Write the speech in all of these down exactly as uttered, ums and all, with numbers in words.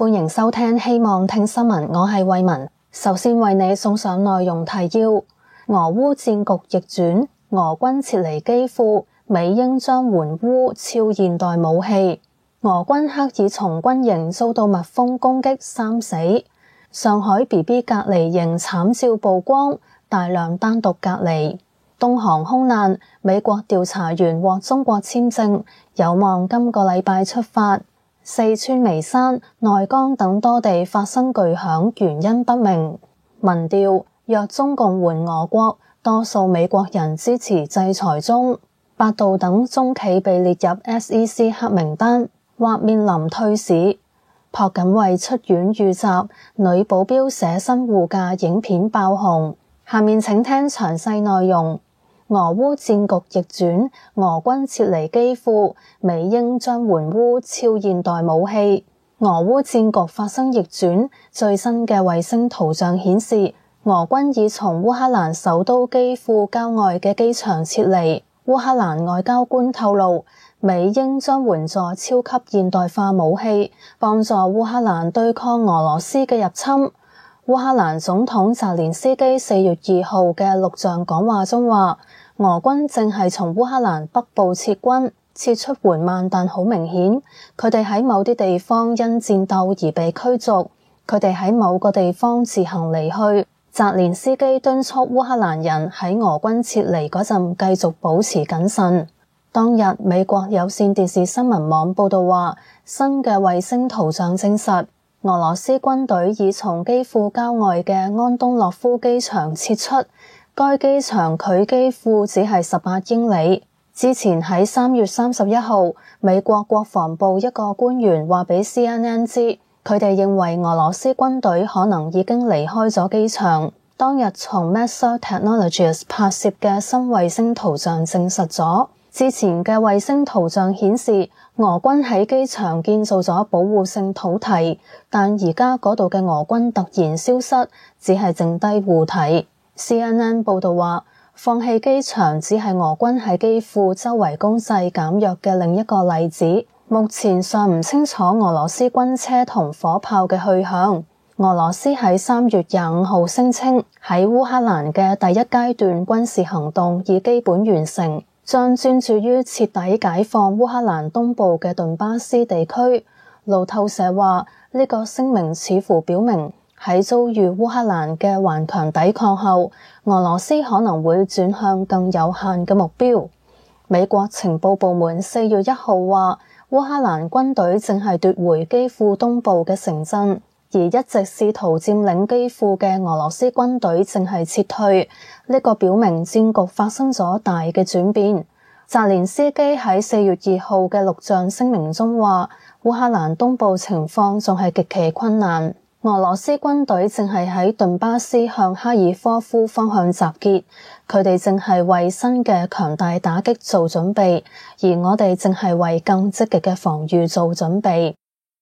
歡迎收聽希望聽新聞，我係慧雯。首先為你送上內容提要：俄烏戰局逆轉，俄軍撤離基輔，美英將援烏超現代武器。俄軍赫爾松軍營遭到蜜蜂攻擊，三死。上海 B B 隔離營慘照曝光，大量單獨隔離。東航空難，美國調查員獲中國簽證，有望今個禮拜出發。四川眉山、內江等多地發生巨響，原因不明。民調若中共援俄國，多數美國人支持制裁中。百度等中企被列入 S E C 黑名單，或面臨退市。朴槿惠出院遇襲，女保鏢捨身護駕影片爆紅。下面請聽詳細內容。俄烏戰局逆轉，俄軍撤離基輔，美英將援烏超現代武器。俄烏戰局發生逆轉，最新嘅衛星圖像顯示，俄軍已從烏克蘭首都基輔郊外嘅機場撤離。烏克蘭外交官透露，美英將援助超級現代化武器，幫助烏克蘭對抗俄羅斯嘅入侵。烏克蘭總統澤連斯基四月二號嘅錄像講話中話，俄軍正係從烏克蘭北部撤軍，撤出緩慢，但好明顯，佢哋喺某啲地方因戰鬥而被驅逐，佢哋喺某個地方自行離去。澤連斯基敦促烏克蘭人喺俄軍撤離嗰陣繼續保持謹慎。當日，美國有線電視新聞網報道話，新嘅衛星圖像證實，俄羅斯軍隊已從基輔郊外嘅安東諾夫機場撤出，該機場距基輔只係十八英里。之前喺三月三十一號，美國國防部一個官員話俾 C N N 知，佢哋認為俄羅斯軍隊可能已經離開咗機場。當日從 Maxar Technologies 拍攝嘅新衛星圖像證實咗，之前嘅衛星圖像顯示，俄軍喺機場建造咗保護性土堤，但而家嗰度嘅俄軍突然消失，只係剩低護堤。C N N 報道話，放棄機場只係俄軍喺基輔周圍攻勢減弱嘅另一個例子。目前尚唔清楚俄羅斯軍車同火炮嘅去向。俄羅斯喺三月廿五號聲稱，喺烏克蘭嘅第一階段軍事行動已基本完成，將專注於徹底解放烏克蘭東部嘅頓巴斯地區。路透社話，呢個聲明似乎表明，喺遭遇烏克蘭嘅頑強抵抗後，俄羅斯可能會轉向更有限嘅目標。美國情報部門四月一號話，烏克蘭軍隊正係奪回基輔東部嘅城鎮，而一直試圖佔領基輔嘅俄羅斯軍隊正係撤退。呢個表明戰局發生咗大嘅轉變。澤連斯基喺四月二號嘅錄像聲明中話，烏克蘭東部情況仲係極其困難。俄羅斯軍隊正係喺頓巴斯向哈爾科夫方向集結，佢哋正係為新嘅強大打擊做準備，而我哋正係為更積極嘅防禦做準備。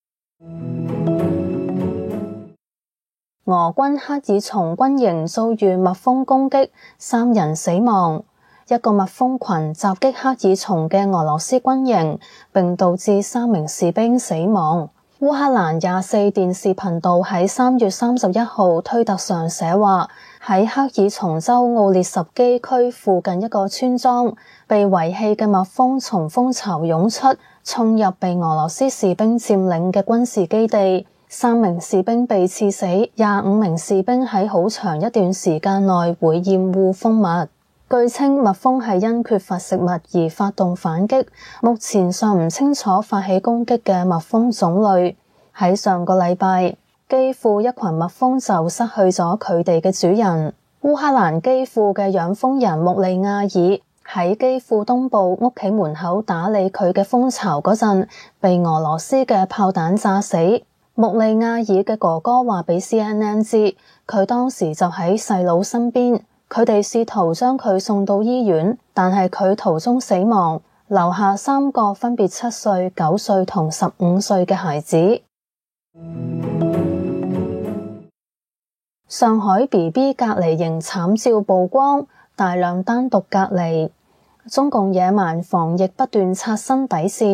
俄軍赫爾松軍營遭遇蜜蜂攻擊，三人死亡。一個蜜蜂群襲擊赫爾松嘅俄羅斯軍營，並導致三名士兵死亡。烏克蘭廿四電視頻道喺三月三十一號推特上寫話，喺赫爾松州奧列什基區附近一個村莊，被遺棄嘅蜜蜂從蜂巢湧出，衝入被俄羅斯士兵佔領嘅軍事基地，三名士兵被刺死，廿五名士兵喺好長一段時間內會厭惡蜂蜜。據稱蜜蜂係因缺乏食物而發動反擊，目前尚唔清楚發起攻擊嘅蜜蜂種類。喺上個禮拜，基輔一群蜜蜂就失去咗佢哋嘅主人。烏克蘭基輔嘅養蜂人穆利亞爾喺基輔東部屋企門口打理佢嘅蜂巢嗰陣，被俄羅斯嘅炮彈炸死。穆利亞爾嘅哥哥話俾 C N N 知，佢當時就喺細佬身邊。佢哋試圖將佢送到醫院，但係佢途中死亡，留下三個分別七歲、九歲同十五歲嘅孩子。上海 B B 隔離營慘照曝光，大量單獨隔離。中共野蠻防疫不斷刷新底線。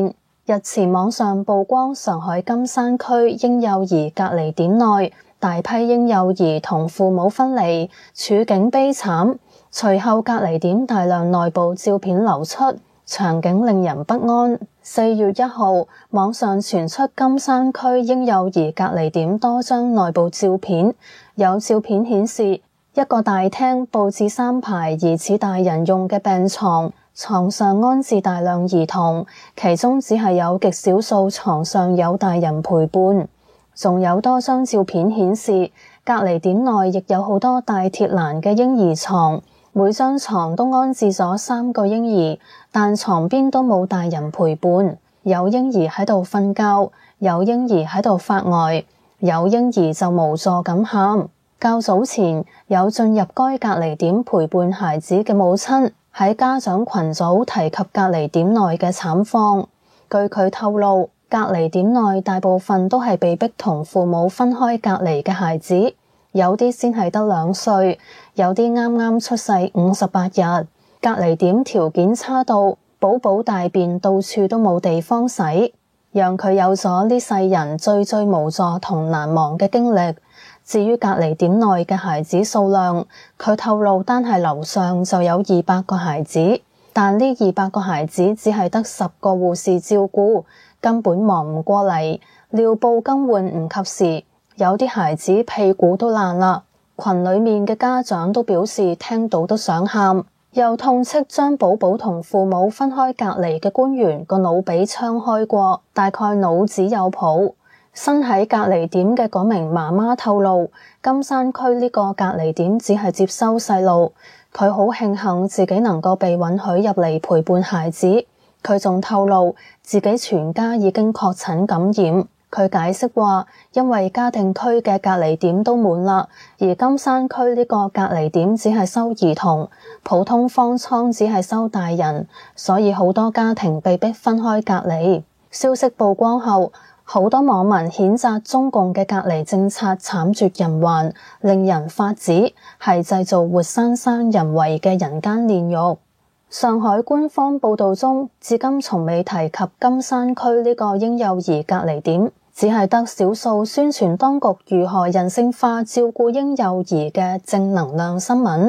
日前網上曝光上海金山區嬰幼兒隔離點內大批嬰幼兒同父母分離，處境悲慘。隨後隔離點大量內部照片流出，場景令人不安。四月一號，網上傳出金山區嬰幼兒隔離點多張內部照片，有照片顯示一個大廳佈置三排疑似大人用嘅病床，床上安置大量兒童，其中只係有極少數床上有大人陪伴。仲有多張照片顯示，隔離點內亦有好多大鐵欄嘅嬰兒床，每張床都安置咗三個嬰兒，但床邊都冇大人陪伴。有嬰兒喺度瞓覺，有嬰兒喺度發呆，有嬰兒就無助咁喊。較早前，有進入該隔離點陪伴孩子嘅母親喺家長群組提及隔離點內嘅慘況。據佢透露，隔離點內大部分都係被逼同父母分開隔離嘅孩子，有啲先係得兩歲，有啲啱啱出世五十八日。隔離點條件差到寶寶大便到處都冇地方洗，讓佢有咗呢世人最最無助同難忘嘅經歷。至於隔離點內嘅孩子數量，佢透露單係樓上就有二百個孩子，但呢二百個孩子只係得十個護士照顧，根本忙唔過嚟，尿布更換唔及時，有啲孩子屁股都爛啦。群裡面嘅家長都表示聽到都想喊，又痛斥將寶寶同父母分開隔離嘅官員個腦俾槍開過，大概腦子有譜。身喺隔離點嘅嗰名媽媽透露，金山區呢個隔離點只係接收細路，佢好慶幸自己能夠被允許入嚟陪伴孩子。佢仲透露自己全家已經確診感染。佢解釋話，因為嘉定區嘅隔離點都滿啦，而金山區呢個隔離點只係收兒童，普通方艙只係收大人，所以好多家庭被逼分開隔離。消息曝光後，好多網民譴責中共嘅隔離政策慘絕人寰，令人髮指，係製造活生生人為嘅人間煉獄。上海官方報導中，至今從未提及金山區呢個嬰幼兒隔離點，只係得少數宣傳當局如何人性化照顧嬰幼兒嘅正能量新聞。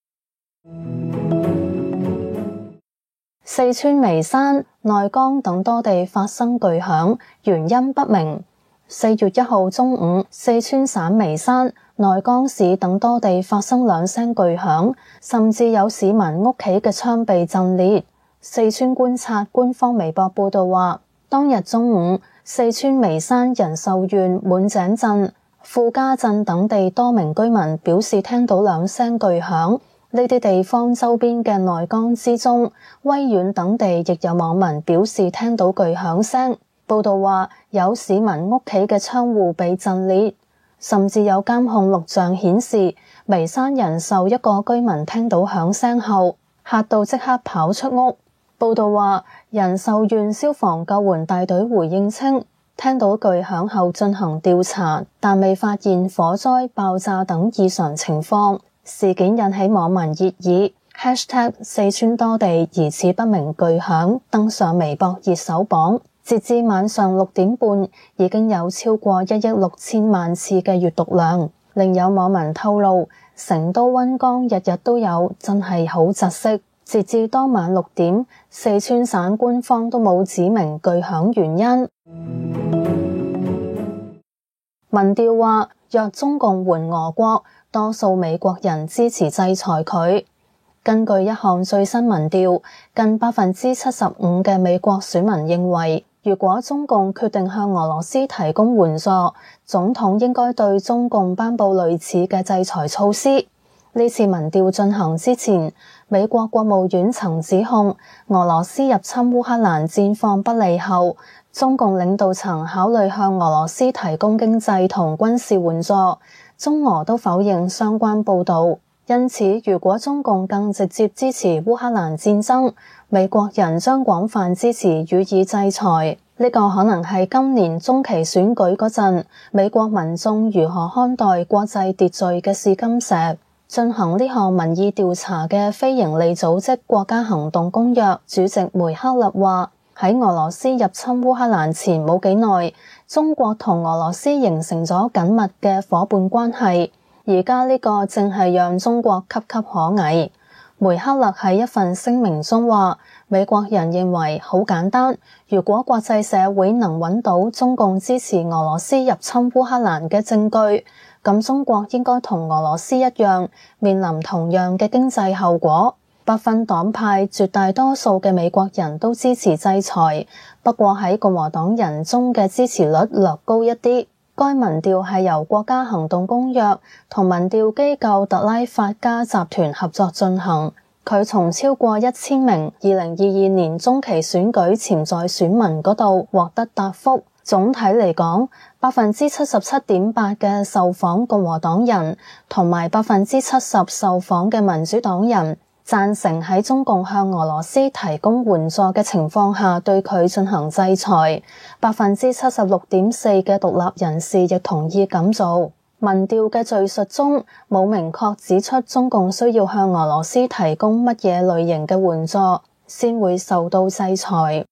四川眉山、內江等多地發生巨響，原因不明。四月一號中午，四川省眉山、內江市等多地發生兩聲巨響，甚至有市民屋企嘅窗被震裂。四川觀察官方微博報道話，當日中午，四川眉山仁壽縣滿井鎮、傅家鎮等地多名居民表示聽到兩聲巨響。呢啲地方周邊嘅內江之中、威遠等地亦有網民表示聽到巨響聲。報道話有市民屋企嘅窗戶被震裂，甚至有監控錄像顯示眉山仁壽一個居民聽到響聲後嚇到即刻跑出屋。報道話仁壽縣消防救援大隊回應稱，聽到巨響後進行調查，但未發現火災、爆炸等異常情況。事件引起網民熱議， hashtag 四川多地疑似不明巨響登上微博熱搜榜。截至晚上六點半，已經有超過一億六千萬次嘅閱讀量。另有網民透露，成都溫江日日都有，真係好窒息。截至當晚六點，四川省官方都冇指明巨響原因。民調話，若中共援俄國，多數美國人支持制裁佢。根據一項最新民調，近百分之七十五嘅美國選民認為，如果中共決定向俄羅斯提供援助，總統應該對中共頒布類似嘅制裁措施。呢次民調進行之前，美國國務院曾指控俄羅斯入侵烏克蘭戰況不利後，中共領導層考慮向俄羅斯提供經濟同軍事援助。中俄都否認相關報導，因此如果中共更直接支持烏克蘭戰爭，美國人將廣泛支持予以制裁。呢個可能係今年中期選舉嗰陣，美國民眾如何看待國際秩序嘅試金石。進行呢項民意調查嘅非營利組織國家行動公約主席梅克勒話， 喺俄羅斯入侵烏克蘭前冇幾耐，中國同俄羅斯形成咗緊密嘅夥伴關係，而家呢個正係讓中國岌岌可危。梅克勒喺一份聲明中話，美國人認為好簡單，如果國際社會能揾到中共支持俄羅斯入侵烏克蘭嘅證據，咁中國應該同俄羅斯一樣，面臨同樣嘅經濟後果。不分黨派，絕大多數嘅美國人都支持制裁，不過喺共和黨人中嘅支持率略高一啲。該民調係由國家行動公約同民調機構特拉法加集團合作進行，佢從超過一千名二零二二年中期選舉潛在選民嗰度獲得答覆。總體嚟講，百分之七十七點八嘅受訪共和黨人同埋百分之七十受訪嘅民主黨人贊成喺中共向俄羅斯提供援助嘅情況下對佢進行制裁，百分之七十六點四嘅獨立人士亦同意咁做。民調嘅敘述中冇明確指出中共需要向俄羅斯提供乜嘢類型嘅援助先會受到制裁。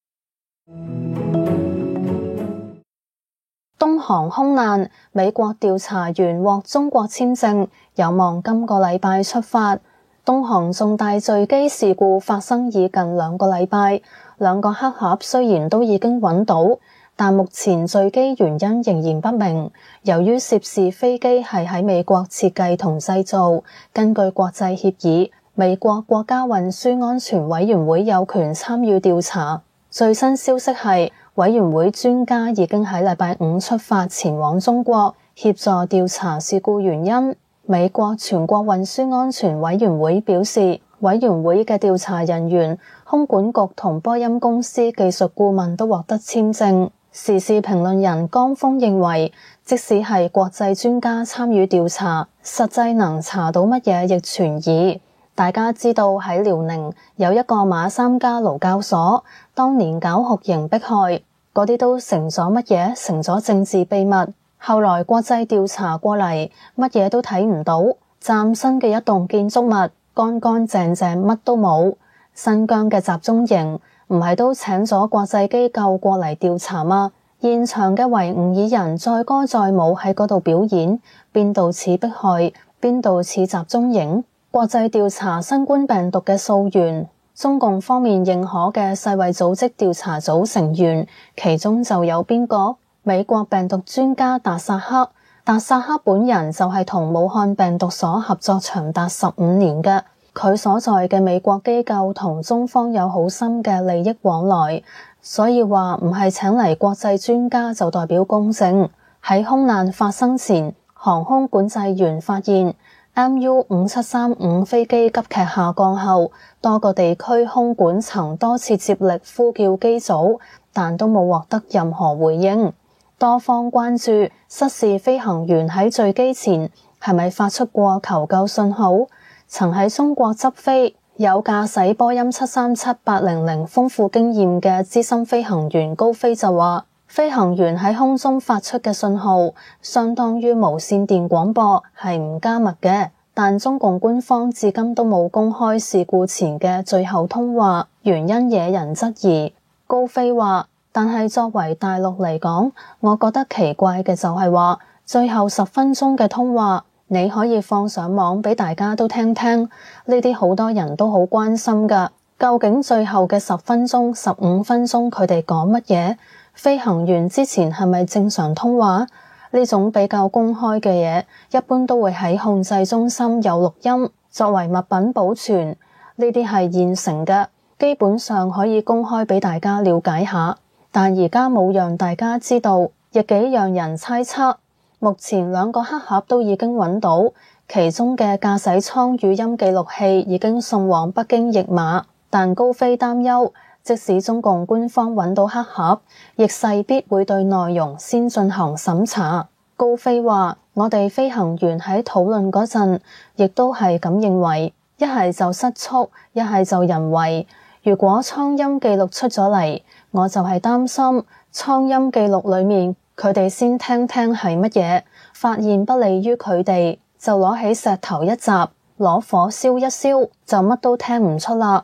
東航空難，美國調查員獲中國簽證，有望今個禮拜出發。東航重大墜機事故發生已近兩個禮拜，兩個黑盒雖然都已經揾到，但目前墜機原因仍然不明。由於涉事飛機係喺美國設計同製造，根據國際協議，美國國家運輸安全委員會有權參與調查。最新消息係，委員會專家已經喺禮拜五出發前往中國，協助調查事故原因。美國全國運輸安全委員會表示，委員會嘅調查人員、空管局同波音公司技術顧問都獲得簽證。時事評論人江峰認為，即使係國際專家參與調查，實際能查到乜嘢亦存疑。大家知道喺遼寧有一個馬三家勞教所，當年搞酷刑迫害，嗰啲都成咗乜嘢？成咗政治秘密。後來國際調查過嚟，乜嘢都睇唔到，嶄新嘅一棟建築物，乾乾淨淨，乜都冇。新疆嘅集中營唔係都請咗國際機構過嚟調查嗎？現場嘅維吾爾人載歌載舞喺嗰度表演，邊度似迫害，邊度似集中營？國際調查新冠病毒嘅溯源，中共方面認可嘅世衛組織調查組成員，其中就有邊個？美國病毒專家達薩克，達薩克本人就係同武漢病毒所合作長達十五年嘅，佢所在嘅美國機構同中方有好深嘅利益往來，所以話唔係請嚟國際專家就代表公正。喺空難發生前，航空管制員發現 M U 五七三五飛機急劇下降後，多個地區空管曾多次接力呼叫機組，但都冇獲得任何回應。多方關注失事飛行員喺墜機前係咪發出過求救信號？曾喺中國執飛、有駕駛波音七三七八零零豐富經驗嘅資深飛行員高飛就話，飛行員喺空中發出嘅信號相當於無線電廣播，係唔加密嘅，但中共官方至今都冇公開事故前嘅最後通話，原因惹人質疑。高飛話，但係作為大陸嚟講，我覺得奇怪嘅就係話，最後十分鐘嘅通話，你可以放上網俾大家都聽聽，呢啲好多人都好關心㗎。究竟最後嘅十分鐘、十五分鐘佢哋講乜嘢？飛行員之前係咪正常通話？呢種比較公開嘅嘢，一般都會喺控制中心有錄音，作為物品保存。呢啲係現成嘅，基本上可以公開俾大家了解下。但而家冇讓大家知道，亦幾讓人猜測。目前兩個黑盒都已經揾到，其中嘅駕駛艙語音記錄器已經送往北京譯碼，但高飛擔憂，即使中共官方揾到黑盒，亦勢必會對內容先進行審查。高飛話，我哋飛行員喺討論嗰陣，亦都係咁認為，一係就失速，一係就人為。如果艙音記錄出咗嚟，我就係擔心艙音記錄裏面佢哋先聽聽係乜嘢，發現不利於佢哋，就攞起石頭一砸，攞火燒一燒，就乜都聽唔出啦。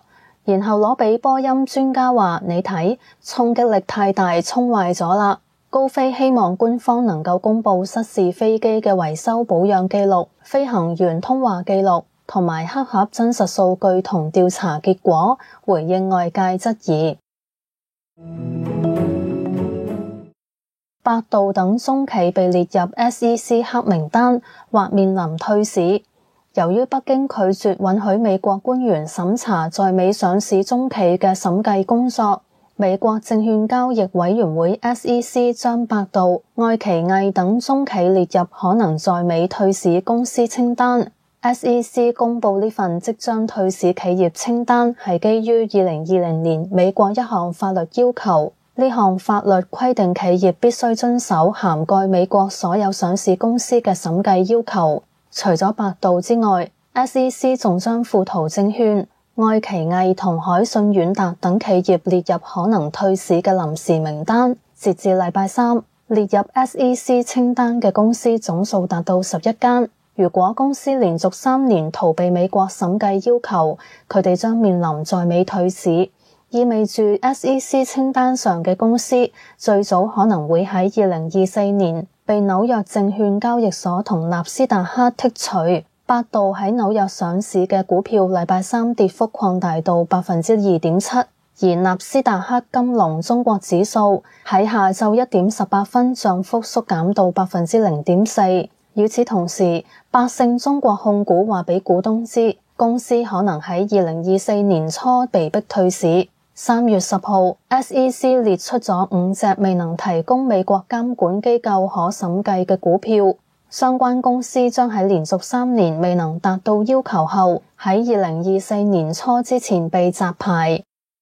然後攞俾波音專家話：你睇，衝擊力太大，衝壞咗啦。高飛希望官方能夠公布失事飛機嘅維修保養記錄、飛行員通話記錄同埋黑盒真實數據同調查結果，回應外界質疑。百度等中企被列入 S E C 黑名單，或面臨退市。由於北京拒絕允許美國官員審查在美上市中企嘅審計工作，美國證券交易委員會 S E C 將百度、愛奇藝等中企列入可能在美退市公司清單。S E C 公布呢份即將退市企業清單係基於二零二零年美國一項法律要求。呢項法律規定企業必須遵守涵蓋美國所有上市公司嘅審計要求。除咗百度之外， S E C 仲將富途證券、愛奇藝同海信遠達等企業列入可能退市嘅臨時名單。截至禮拜三，列入 S E C 清單嘅公司總數達到十一間。如果公司連續三年逃避美國審計要求，佢哋將面臨在美退市。意味住 S E C 清單上嘅公司最早可能會喺二零二四年被紐約證券交易所同納斯達克剔除。百度喺紐約上市嘅股票禮拜三跌幅擴大到百分之二點七，而納斯達克金龍中國指數喺下晝一點十八分漲幅縮減到百分之零點四。與此同時，百勝中國控股話俾股東知，公司可能喺二零二四年初被迫退市。三月十號 ，S E C 列出咗五隻未能提供美國監管機構可審計嘅股票，相關公司將喺連續三年未能達到要求後，喺二零二四年初之前被摘牌。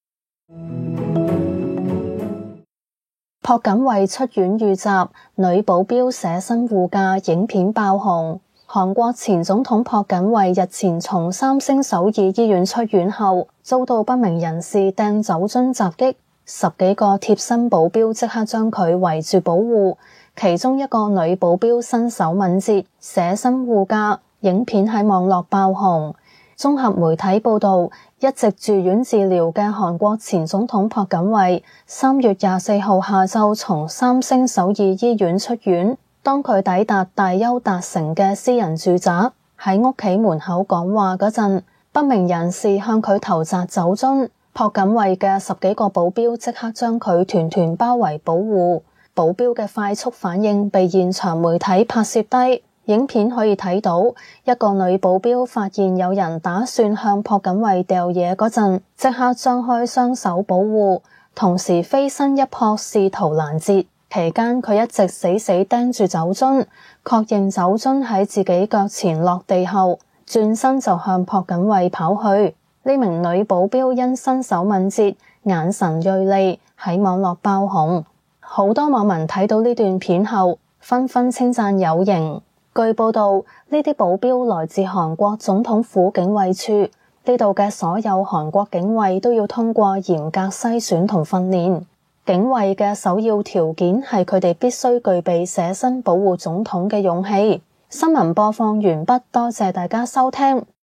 朴槿惠出院遇襲，女保鏢捨身護駕影片爆紅。韓國前總統朴槿惠日前從三星首爾醫院出院後，遭到不明人士掟酒樽襲擊，十幾個貼身保鏢即刻將佢圍住保護，其中一個女保鏢身手敏捷，捨身護駕，影片喺網絡爆紅。綜合媒體報道，一直住院治療嘅韓國前總統朴槿惠，三月廿四號下晝從三星首爾醫院出院。當佢抵達大邱達成嘅私人住宅，喺屋企門口講話嗰陣，不明人士向佢投擲酒樽，朴槿惠嘅十幾個保鏢即刻將佢團團包圍保護。保鏢嘅快速反應被現場媒體拍攝低，影片可以睇到一個女保鏢發現有人打算向朴槿惠掉嘢嗰陣，即刻張開雙手保護，同時飛身一撲試圖攔截。期間佢一直死死盯住酒樽，確認酒樽喺自己腳前落地後，轉身就向朴槿惠跑去。呢名女保鏢因身手敏捷、眼神銳利，喺網絡爆紅。好多網民睇到呢段片後，紛紛稱讚有型。據報道，呢啲保鏢來自韓國總統府警衛處，呢度嘅所有韓國警衛都要通過嚴格篩選同訓練。警衛嘅首要條件係佢哋必須具備捨身保護總統嘅勇氣。新聞播放完畢，多謝大家收聽。